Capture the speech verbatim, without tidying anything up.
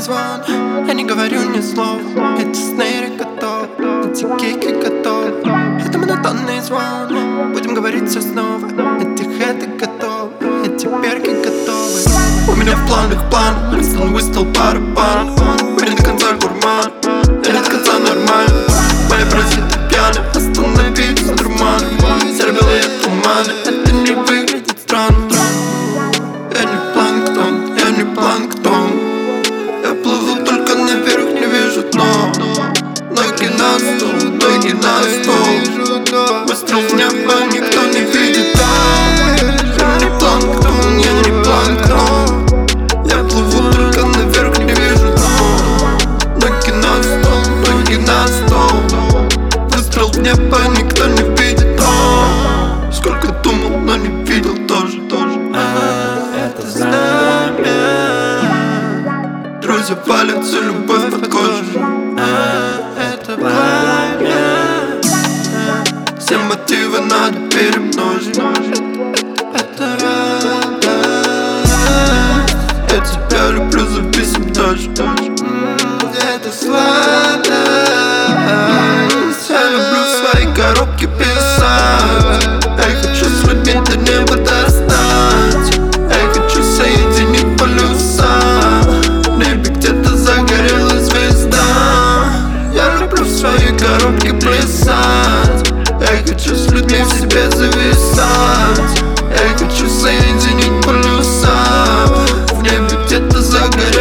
звон, я не говорю ни слова. Эти снейры готовы, эти кейки готовы. Это монотонный звон, будем говорить все снова. Эти хэты готовы, эти перки готовы. У меня в планах план, Winston Whistle барабан. Уверен до конца гурман, или до конца нормально. Моя просит пьяна, остановись дурман. Серо-белые туманы, это не выглядит странно. Я не планктон, я не планктон. Я плыву только наверх, не вижу дно. Ноги на стол, ноги на стол. Выстрел в небо, никто не видит. Я не планктон, я не планктон. Я плыву только наверх, не вижу дно. Ноги на стол, ноги на стол. Выстрел в небо, никто не видит. Сколько думал, но не видел тоже, тоже. Это знамя. Друзья валятся, любовь под кожей. Это пламя. Все мотивы надо перемножить. Это радость. Я тебя люблю, зависим тоже. Это сладость. Я люблю свои коробки писать. Я хочу с людьми до неба достать. Я хочу соединить полюса. В небе где-то загорелась звезда. Я люблю в своей коробке плясать. Я хочу с людьми в себе зависать. Я хочу соединить полюса. В небе где-то загорелась